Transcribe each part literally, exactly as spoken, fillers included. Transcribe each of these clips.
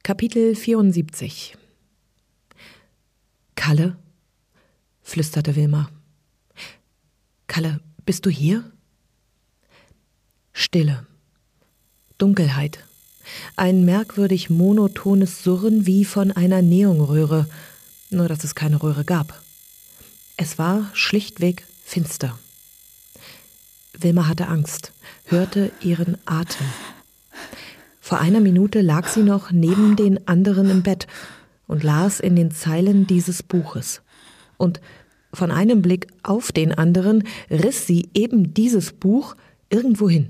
Kapitel vierundsiebzig. »Kalle«, flüsterte Wilma. »Kalle, bist du hier?« Stille. Dunkelheit. Ein merkwürdig monotones Surren wie von einer Neonröhre, nur dass es keine Röhre gab. Es war schlichtweg finster. Wilma hatte Angst, hörte ihren Atem. Vor einer Minute lag sie noch neben den anderen im Bett und las in den Zeilen dieses Buches. Und von einem Blick auf den anderen riss sie eben dieses Buch irgendwo hin.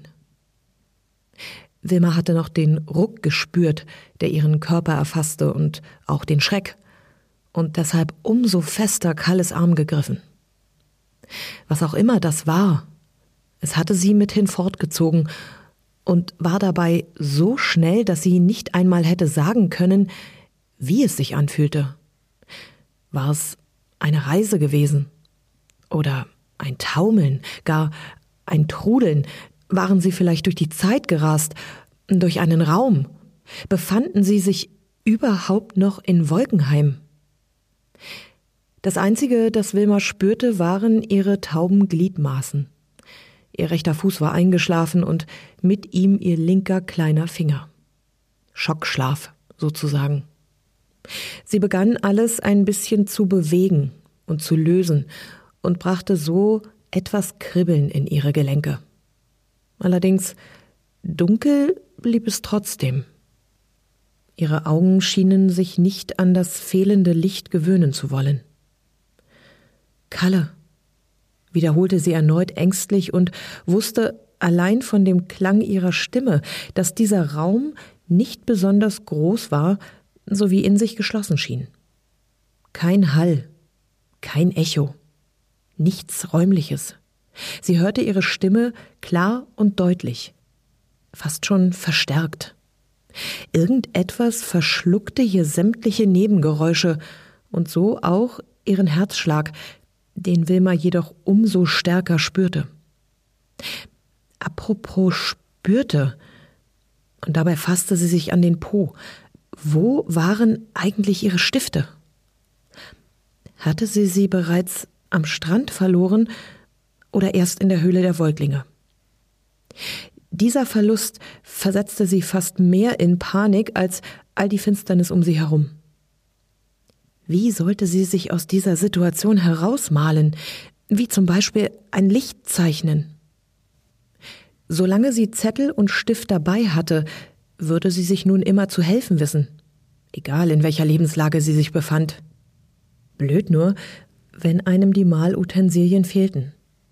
Wilma hatte noch den Ruck gespürt, der ihren Körper erfasste, und auch den Schreck, und deshalb umso fester Kalles Arm gegriffen. Was auch immer das war, es hatte sie mithin fortgezogen und war dabei so schnell, dass sie nicht einmal hätte sagen können, wie es sich anfühlte. War es eine Reise gewesen? Oder ein Taumeln, gar ein Trudeln? Waren sie vielleicht durch die Zeit gerast, durch einen Raum? Befanden sie sich überhaupt noch in Wolkenheim? Das Einzige, das Wilma spürte, waren ihre tauben Gliedmaßen. Ihr rechter Fuß war eingeschlafen und mit ihm ihr linker kleiner Finger. Schockschlaf, sozusagen. Sie begann alles ein bisschen zu bewegen und zu lösen und brachte so etwas Kribbeln in ihre Gelenke. Allerdings dunkel blieb es trotzdem. Ihre Augen schienen sich nicht an das fehlende Licht gewöhnen zu wollen. »Kalle«, wiederholte sie erneut ängstlich und wusste allein von dem Klang ihrer Stimme, dass dieser Raum nicht besonders groß war, sowie in sich geschlossen schien. Kein Hall, kein Echo, nichts Räumliches. Sie hörte ihre Stimme klar und deutlich, fast schon verstärkt. Irgendetwas verschluckte hier sämtliche Nebengeräusche und so auch ihren Herzschlag, den Wilma jedoch umso stärker spürte. Apropos spürte, und dabei fasste sie sich an den Po. Wo waren eigentlich ihre Stifte? Hatte sie sie bereits am Strand verloren oder erst in der Höhle der Woldlinge? Dieser Verlust versetzte sie fast mehr in Panik als all die Finsternis um sie herum. Wie sollte sie sich aus dieser Situation herausmalen, wie zum Beispiel ein Licht zeichnen? Solange sie Zettel und Stift dabei hatte, würde sie sich nun immer zu helfen wissen, egal in welcher Lebenslage sie sich befand. Blöd nur, wenn einem die Malutensilien fehlten.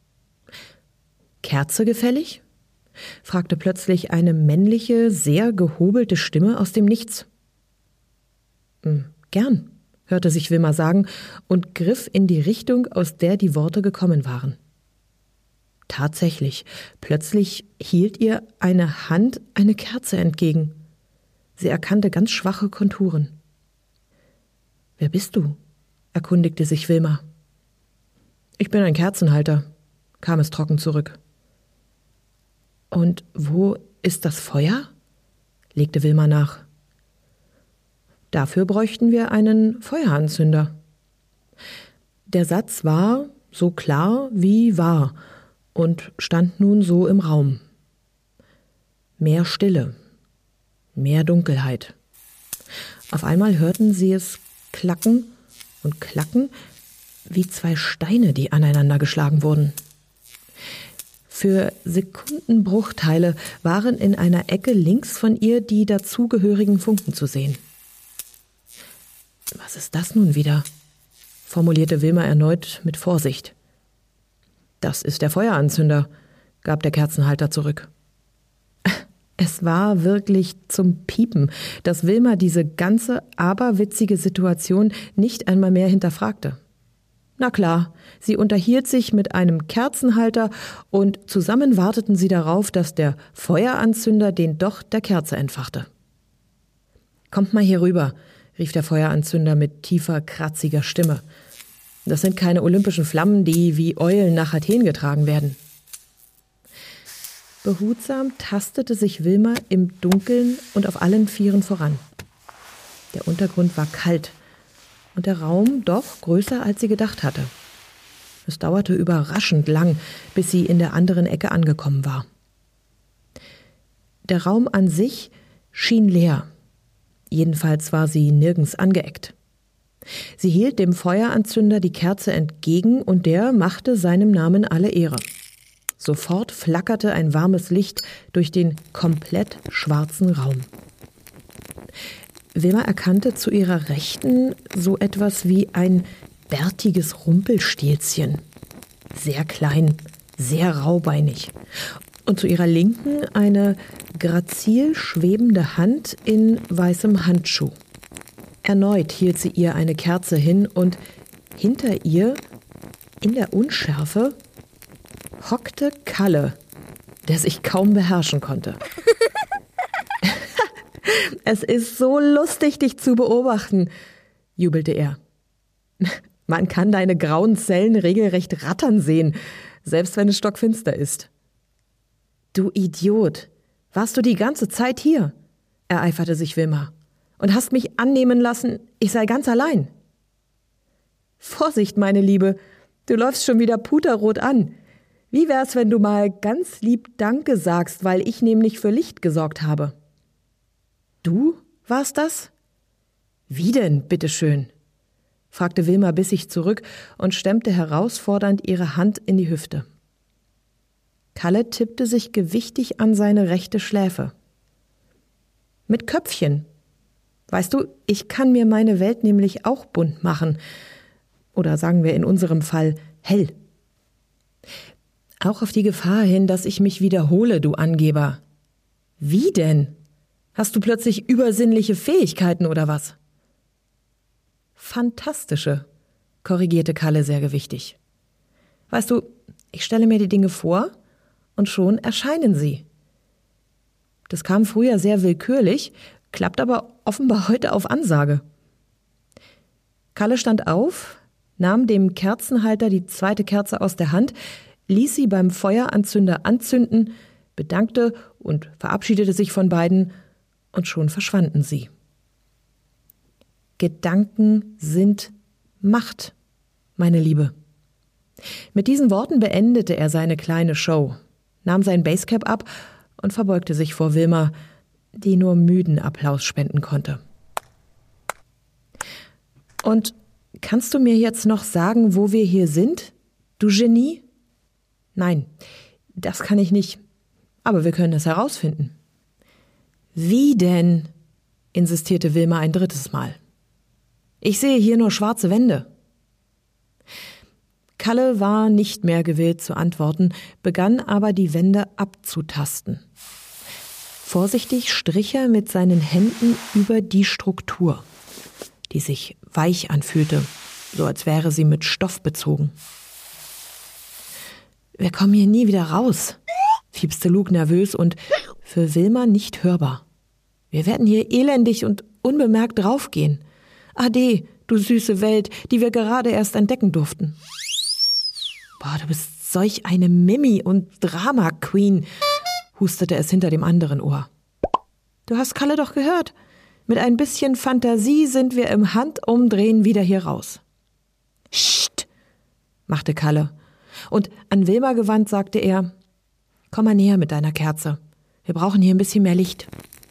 »Kerze gefällig?« fragte plötzlich eine männliche, sehr gehobelte Stimme aus dem Nichts. »Hm, gern«, hörte sich Wilma sagen und griff in die Richtung, aus der die Worte gekommen waren. Tatsächlich, plötzlich hielt ihr eine Hand eine Kerze entgegen. Sie erkannte ganz schwache Konturen. »Wer bist du?« erkundigte sich Wilma. »Ich bin ein Kerzenhalter«, kam es trocken zurück. »Und wo ist das Feuer?« legte Wilma nach. »Dafür bräuchten wir einen Feueranzünder.« Der Satz war so klar wie wahr und stand nun so im Raum. Mehr Stille, mehr Dunkelheit. Auf einmal hörten sie es klacken und klacken wie zwei Steine, die aneinander geschlagen wurden. Für Sekundenbruchteile waren in einer Ecke links von ihr die dazugehörigen Funken zu sehen. »Was ist das nun wieder?« formulierte Wilma erneut mit Vorsicht. »Das ist der Feueranzünder«, gab der Kerzenhalter zurück. Es war wirklich zum Piepen, dass Wilma diese ganze aberwitzige Situation nicht einmal mehr hinterfragte. Na klar, sie unterhielt sich mit einem Kerzenhalter und zusammen warteten sie darauf, dass der Feueranzünder den Docht der Kerze entfachte. »Kommt mal hier rüber«, rief der Feueranzünder mit tiefer, kratziger Stimme. »Das sind keine olympischen Flammen, die wie Eulen nach Athen getragen werden.« Behutsam tastete sich Wilma im Dunkeln und auf allen Vieren voran. Der Untergrund war kalt und der Raum doch größer, als sie gedacht hatte. Es dauerte überraschend lang, bis sie in der anderen Ecke angekommen war. Der Raum an sich schien leer. Jedenfalls war sie nirgends angeeckt. Sie hielt dem Feueranzünder die Kerze entgegen und der machte seinem Namen alle Ehre. Sofort flackerte ein warmes Licht durch den komplett schwarzen Raum. Wilma erkannte zu ihrer Rechten so etwas wie ein bärtiges Rumpelstilzchen. Sehr klein, sehr raubeinig. Und zu ihrer Linken eine grazil schwebende Hand in weißem Handschuh. Erneut hielt sie ihr eine Kerze hin und hinter ihr, in der Unschärfe, hockte Kalle, der sich kaum beherrschen konnte. Es ist so lustig, dich zu beobachten, jubelte er. Man kann deine grauen Zellen regelrecht rattern sehen, selbst wenn es stockfinster ist. Du Idiot, warst du die ganze Zeit hier? Ereiferte sich Wilma. Und hast mich annehmen lassen, ich sei ganz allein. Vorsicht, meine Liebe, du läufst schon wieder puterrot an. Wie wär's, wenn du mal ganz lieb Danke sagst, weil ich nämlich für Licht gesorgt habe? Du warst das? Wie denn, bitteschön? Fragte Wilma bissig zurück und stemmte herausfordernd ihre Hand in die Hüfte. Kalle tippte sich gewichtig an seine rechte Schläfe. Mit Köpfchen. Weißt du, ich kann mir meine Welt nämlich auch bunt machen. Oder sagen wir in unserem Fall hell. Auch auf die Gefahr hin, dass ich mich wiederhole, du Angeber. Wie denn? Hast du plötzlich übersinnliche Fähigkeiten oder was? Fantastische, korrigierte Kalle sehr gewichtig. Weißt du, ich stelle mir die Dinge vor und schon erscheinen sie. Das kam früher sehr willkürlich, klappt aber offenbar heute auf Ansage. Kalle stand auf, nahm dem Kerzenhalter die zweite Kerze aus der Hand, ließ sie beim Feueranzünder anzünden, bedankte und verabschiedete sich von beiden, und schon verschwanden sie. Gedanken sind Macht, meine Liebe. Mit diesen Worten beendete er seine kleine Show, nahm sein Basecap ab und verbeugte sich vor Wilma, die nur müden Applaus spenden konnte. Und kannst du mir jetzt noch sagen, wo wir hier sind, du Genie? Nein, das kann ich nicht, aber wir können es herausfinden. Wie denn? Insistierte Wilma ein drittes Mal. Ich sehe hier nur schwarze Wände. Kalle war nicht mehr gewillt zu antworten, begann aber die Wände abzutasten. Vorsichtig strich er mit seinen Händen über die Struktur, die sich weich anfühlte, so als wäre sie mit Stoff bezogen. Wir kommen hier nie wieder raus, fiepste Luke nervös und für Wilma nicht hörbar. Wir werden hier elendig und unbemerkt draufgehen. Ade, du süße Welt, die wir gerade erst entdecken durften. Boah, du bist solch eine Mimi und Drama-Queen, hustete es hinter dem anderen Ohr. Du hast Kalle doch gehört. Mit ein bisschen Fantasie sind wir im Handumdrehen wieder hier raus. Psst, machte Kalle. Und an Wilma gewandt sagte er, komm mal näher mit deiner Kerze. Wir brauchen hier ein bisschen mehr Licht.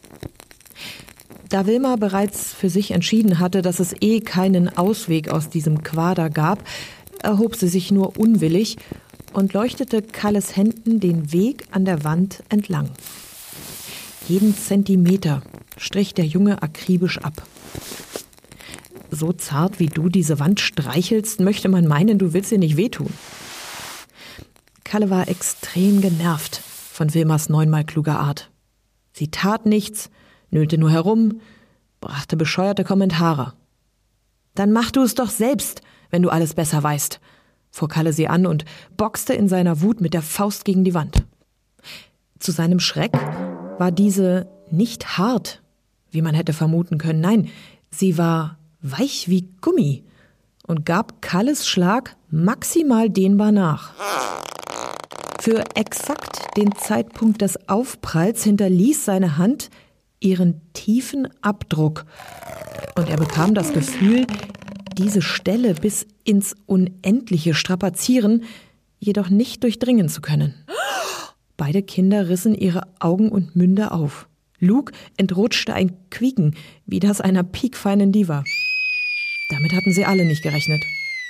Da Wilma bereits für sich entschieden hatte, dass es eh keinen Ausweg aus diesem Quader gab, erhob sie sich nur unwillig und leuchtete Kalles Händen den Weg an der Wand entlang. Jeden Zentimeter strich der Junge akribisch ab. So zart wie du diese Wand streichelst, möchte man meinen, du willst ihr nicht wehtun. Kalle war extrem genervt von Wilmas neunmal kluger Art. Sie tat nichts, nölte nur herum, brachte bescheuerte Kommentare. Dann mach du es doch selbst, wenn du alles besser weißt, fuhr Kalle sie an und boxte in seiner Wut mit der Faust gegen die Wand. Zu seinem Schreck war diese nicht hart, wie man hätte vermuten können. Nein, sie war weich wie Gummi und gab Kalles Schlag maximal dehnbar nach. Für exakt den Zeitpunkt des Aufpralls hinterließ seine Hand ihren tiefen Abdruck Und er bekam das Gefühl, diese Stelle bis ins Unendliche strapazieren, jedoch nicht durchdringen zu können. Beide Kinder rissen ihre Augen und Münder auf. Luke entrutschte ein Quieken, wie das einer piekfeinen Diva. Damit hatten sie alle nicht gerechnet.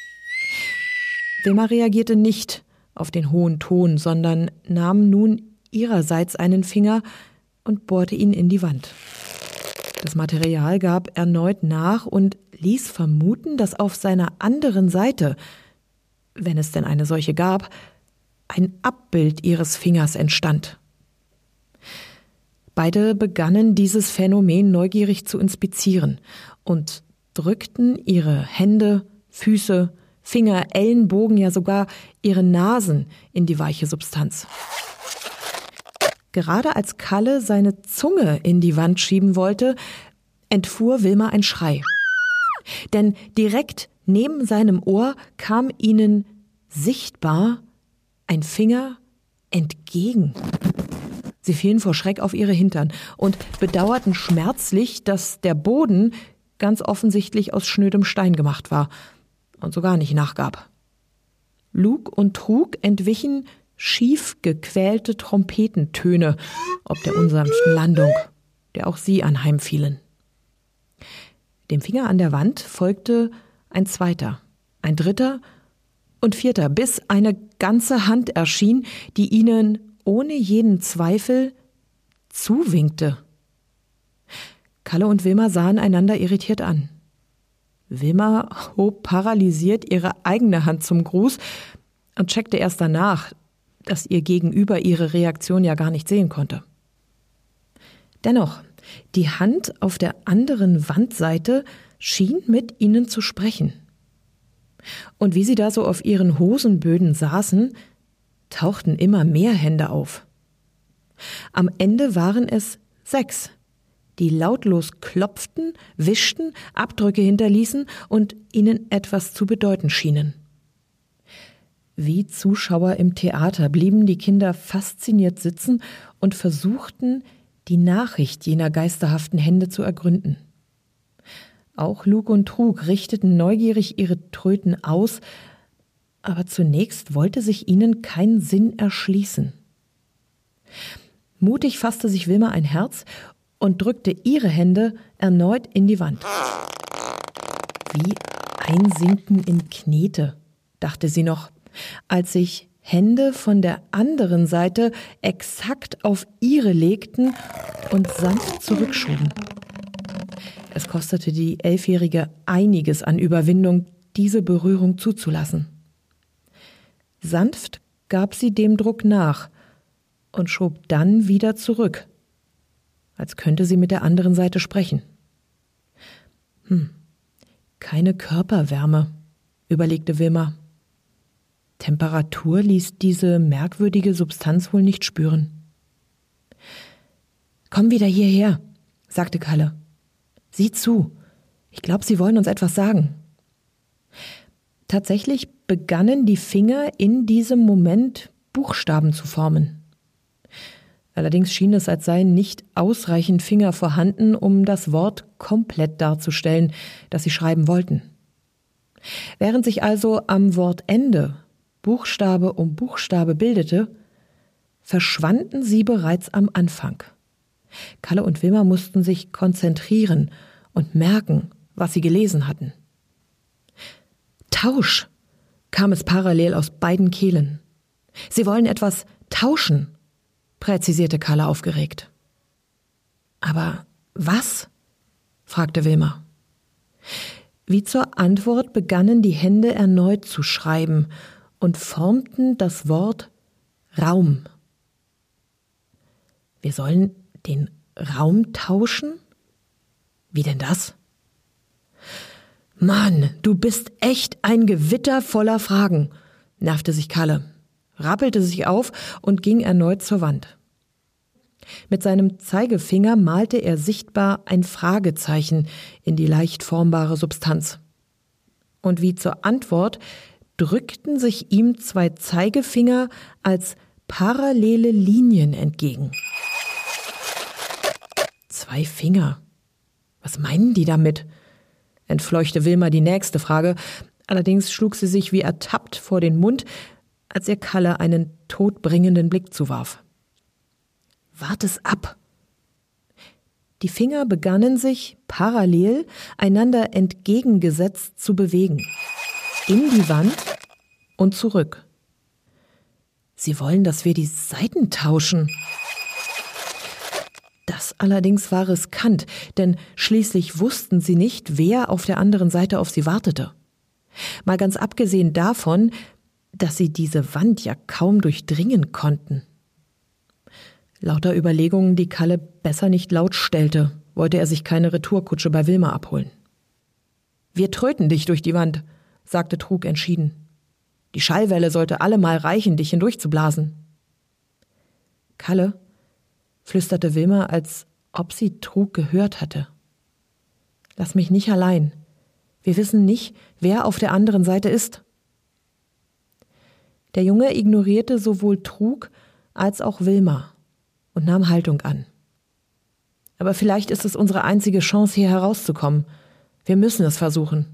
Wilma reagierte nicht auf den hohen Ton, sondern nahm nun ihrerseits einen Finger und bohrte ihn in die Wand. Das Material gab erneut nach und ließ vermuten, dass auf seiner anderen Seite, wenn es denn eine solche gab, ein Abbild ihres Fingers entstand. Beide begannen dieses Phänomen neugierig zu inspizieren und drückten ihre Hände, Füße, Finger, Ellenbogen, ja sogar ihre Nasen in die weiche Substanz. Gerade als Kalle seine Zunge in die Wand schieben wollte, entfuhr Wilma ein Schrei. Denn direkt neben seinem Ohr kam ihnen sichtbar ein Finger entgegen. Sie fielen vor Schreck auf ihre Hintern und bedauerten schmerzlich, dass der Boden ganz offensichtlich aus schnödem Stein gemacht war und sogar nicht nachgab. Luke und Trug entwichen schief gequälte Trompetentöne ob der unsanften Landung, der auch sie anheimfielen. Dem Finger an der Wand folgte ein zweiter, ein dritter und vierter, bis eine ganze Hand erschien, die ihnen ohne jeden Zweifel zuwinkte. Kalle und Wilma sahen einander irritiert an. Wilma hob paralysiert ihre eigene Hand zum Gruß und checkte erst danach, dass ihr Gegenüber ihre Reaktion ja gar nicht sehen konnte. Dennoch, die Hand auf der anderen Wandseite schien mit ihnen zu sprechen. Und wie sie da so auf ihren Hosenböden saßen, tauchten immer mehr Hände auf. Am Ende waren es sechs, die lautlos klopften, wischten, Abdrücke hinterließen und ihnen etwas zu bedeuten schienen. Wie Zuschauer im Theater blieben die Kinder fasziniert sitzen und versuchten, die Nachricht jener geisterhaften Hände zu ergründen. Auch Luke und Trug richteten neugierig ihre Tröten aus, aber zunächst wollte sich ihnen kein Sinn erschließen. Mutig fasste sich Wilma ein Herz und drückte ihre Hände erneut in die Wand. Wie einsinken in Knete, dachte sie noch, als sich Hände von der anderen Seite exakt auf ihre legten und sanft zurückschoben. Es kostete die Elfjährige einiges an Überwindung, diese Berührung zuzulassen. Sanft gab sie dem Druck nach und schob dann wieder zurück, als könnte sie mit der anderen Seite sprechen. Hm, keine Körperwärme, überlegte Wilma. Temperatur ließ diese merkwürdige Substanz wohl nicht spüren. »Komm wieder hierher«, sagte Kalle. »Sieh zu, ich glaube, sie wollen uns etwas sagen.« Tatsächlich begannen die Finger in diesem Moment Buchstaben zu formen. Allerdings schien es, als seien nicht ausreichend Finger vorhanden, um das Wort komplett darzustellen, das sie schreiben wollten. Während sich also am Wortende Buchstabe um Buchstabe bildete, verschwanden sie bereits am Anfang. Kalle und Wilma mussten sich konzentrieren und merken, was sie gelesen hatten. Tausch, kam es parallel aus beiden Kehlen. Sie wollen etwas tauschen, präzisierte Kalle aufgeregt. Aber was? fragte Wilma. Wie zur Antwort begannen die Hände erneut zu schreiben und formten das Wort Raum. Wir sollen den Raum tauschen? Wie denn das? Mann, du bist echt ein Gewitter voller Fragen, nervte sich Kalle, rappelte sich auf und ging erneut zur Wand. Mit seinem Zeigefinger malte er sichtbar ein Fragezeichen in die leicht formbare Substanz. Und wie zur Antwort drückten sich ihm zwei Zeigefinger als parallele Linien entgegen. Zwei Finger. Was meinen die damit? entfleuchte Wilma die nächste Frage. Allerdings schlug sie sich wie ertappt vor den Mund, als ihr Kalle einen todbringenden Blick zuwarf. »Wart es ab!« Die Finger begannen sich parallel einander entgegengesetzt zu bewegen. In die Wand und zurück. »Sie wollen, dass wir die Seiten tauschen.« Das allerdings war riskant, denn schließlich wussten sie nicht, wer auf der anderen Seite auf sie wartete. Mal ganz abgesehen davon, dass sie diese Wand ja kaum durchdringen konnten. Lauter Überlegungen, die Kalle besser nicht laut stellte, wollte er sich keine Retourkutsche bei Wilma abholen. »Wir tröten dich durch die Wand«, sagte Trug entschieden. »Die Schallwelle sollte allemal reichen, dich hindurchzublasen.« »Kalle«, flüsterte Wilma, als ob sie Trug gehört hatte. »Lass mich nicht allein. Wir wissen nicht, wer auf der anderen Seite ist.« Der Junge ignorierte sowohl Trug als auch Wilma und nahm Haltung an. »Aber vielleicht ist es unsere einzige Chance, hier herauszukommen. Wir müssen es versuchen.«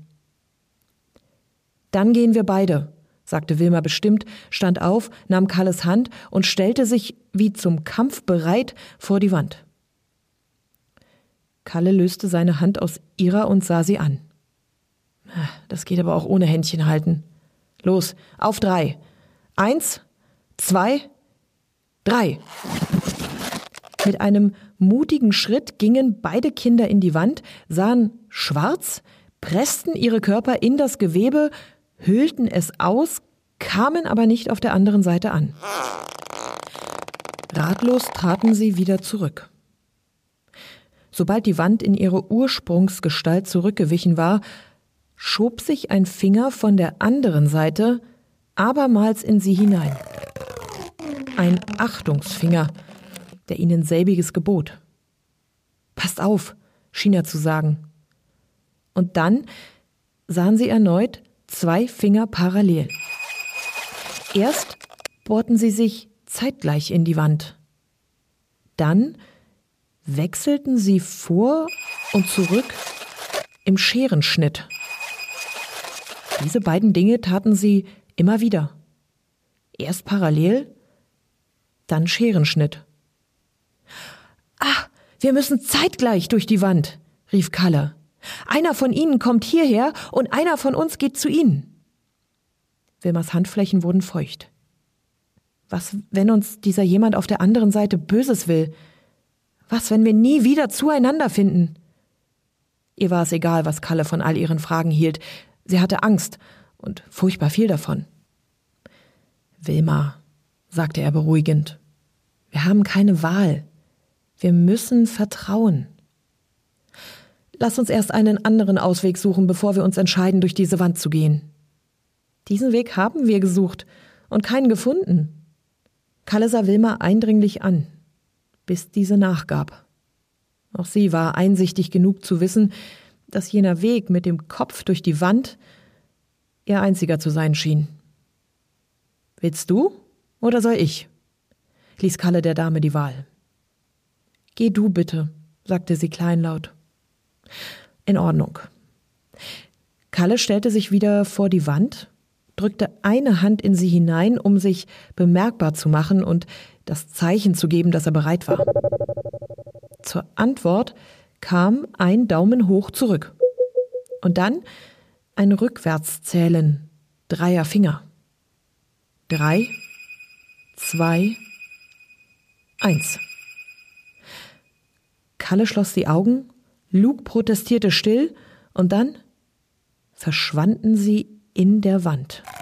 »Dann gehen wir beide«, sagte Wilma bestimmt, stand auf, nahm Kalles Hand und stellte sich wie zum Kampf bereit vor die Wand. Kalle löste seine Hand aus ihrer und sah sie an. »Das geht aber auch ohne Händchen halten. Los, auf drei. Eins, zwei, drei.« Mit einem mutigen Schritt gingen beide Kinder in die Wand, sahen schwarz, pressten ihre Körper in das Gewebe, hüllten es aus, kamen aber nicht auf der anderen Seite an. Ratlos traten sie wieder zurück. Sobald die Wand in ihre Ursprungsgestalt zurückgewichen war, schob sich ein Finger von der anderen Seite abermals in sie hinein. Ein Achtungsfinger, der ihnen selbiges gebot. »Passt auf«, schien er zu sagen. Und dann sahen sie erneut zwei Finger parallel. Erst bohrten sie sich zeitgleich in die Wand. Dann wechselten sie vor und zurück im Scherenschnitt. Diese beiden Dinge taten sie immer wieder. Erst parallel, dann Scherenschnitt. »Ah, wir müssen zeitgleich durch die Wand«, rief Kalle. »Einer von ihnen kommt hierher und einer von uns geht zu ihnen.« Wilmas Handflächen wurden feucht. Was, wenn uns dieser jemand auf der anderen Seite Böses will? Was, wenn wir nie wieder zueinander finden? Ihr war es egal, was Kalle von all ihren Fragen hielt. Sie hatte Angst und furchtbar viel davon. »Wilma«, sagte er beruhigend, »wir haben keine Wahl. Wir müssen vertrauen. Lass uns erst einen anderen Ausweg suchen, bevor wir uns entscheiden, durch diese Wand zu gehen.« Diesen Weg haben wir gesucht und keinen gefunden. Kalle sah Wilma eindringlich an, bis diese nachgab. Auch sie war einsichtig genug zu wissen, dass jener Weg mit dem Kopf durch die Wand ihr einziger zu sein schien. »Willst du oder soll ich?« ließ Kalle der Dame die Wahl. »Geh du bitte«, sagte sie kleinlaut. »In Ordnung.« Kalle stellte sich wieder vor die Wand, drückte eine Hand in sie hinein, um sich bemerkbar zu machen und das Zeichen zu geben, dass er bereit war. Zur Antwort kam ein Daumen hoch zurück und dann ein Rückwärtszählen dreier Finger. Drei, zwei, eins. Kalle schloss die Augen, Luke protestierte still und dann verschwanden sie in der Wand.